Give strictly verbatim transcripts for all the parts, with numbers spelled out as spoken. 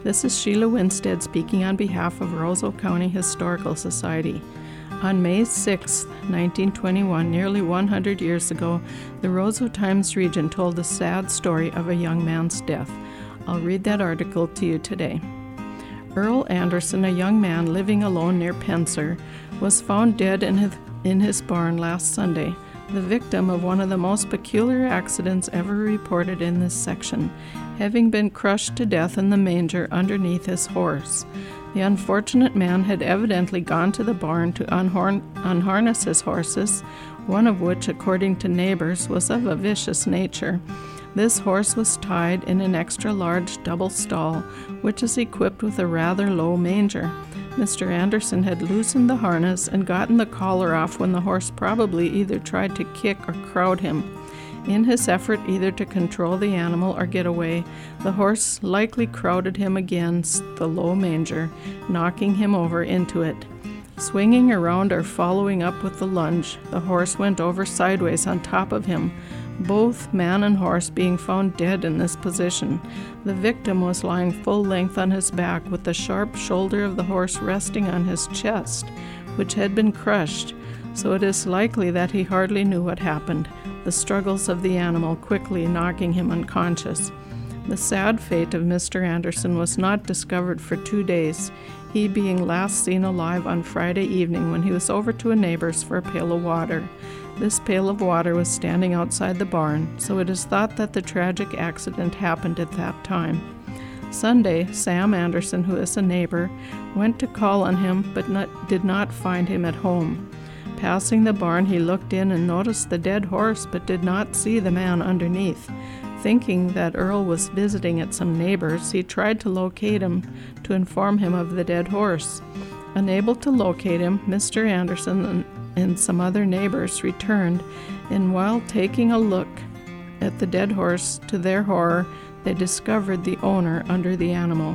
This is Sheila Winstead speaking on behalf of Roseau County Historical Society. On May sixth, nineteen twenty-one, nearly one hundred years ago, the Roseau Times-Region told the sad story of a young man's death. I'll read that article to you today. Earl Anderson, a young man living alone near Penser, was found dead in his, in his barn last Sunday, the victim of one of the most peculiar accidents ever reported in this section, having been crushed to death in the manger underneath his horse. The unfortunate man had evidently gone to the barn to unhorn, unharness his horses, one of which, according to neighbors, was of a vicious nature. This horse was tied in an extra-large double stall, which is equipped with a rather low manger. Mister Anderson had loosened the harness and gotten the collar off when the horse probably either tried to kick or crowd him. In his effort either to control the animal or get away, the horse likely crowded him against the low manger, knocking him over into it. Swinging around or following up with the lunge, the horse went over sideways on top of him, both man and horse being found dead in this position. The victim was lying full length on his back with the sharp shoulder of the horse resting on his chest, which had been crushed, so it is likely that he hardly knew what happened, the struggles of the animal quickly knocking him unconscious. The sad fate of Mister Anderson was not discovered for two days, he being last seen alive on Friday evening when he was over to a neighbor's for a pail of water. This pail of water was standing outside the barn, so it is thought that the tragic accident happened at that time. Sunday, Sam Anderson, who is a neighbor, went to call on him but not, did not find him at home. Passing the barn, he looked in and noticed the dead horse but did not see the man underneath. Thinking that Earl was visiting at some neighbors, he tried to locate him to inform him of the dead horse. Unable to locate him, Mister Anderson and, and some other neighbors returned, and while taking a look at the dead horse, to their horror, they discovered the owner under the animal.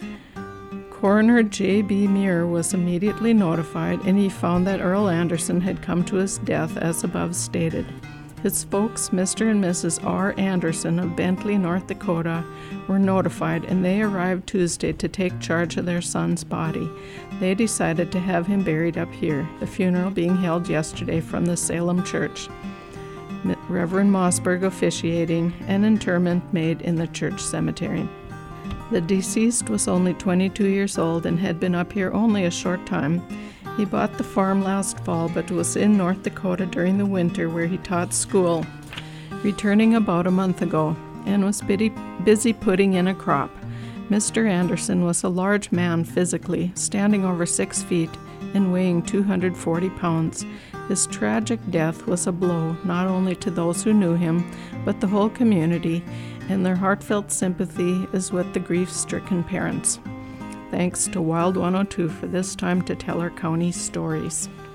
Coroner J B Muir was immediately notified, and he found that Earl Anderson had come to his death as above stated. His folks, Mister and Missus R. Anderson of Bentley, North Dakota, were notified, and they arrived Tuesday to take charge of their son's body. They decided to have him buried up here, the funeral being held yesterday from the Salem Church. Reverend Mossberg officiating, and interment made in the church cemetery. The deceased was only twenty-two years old and had been up here only a short time. He bought the farm last fall but was in North Dakota during the winter where he taught school, returning about a month ago, and was busy putting in a crop. Mister Anderson was a large man physically, standing over six feet and weighing two hundred forty pounds. His tragic death was a blow not only to those who knew him, but the whole community, and their heartfelt sympathy is with the grief-stricken parents. Thanks to Wild one oh two for this time to tell our county stories.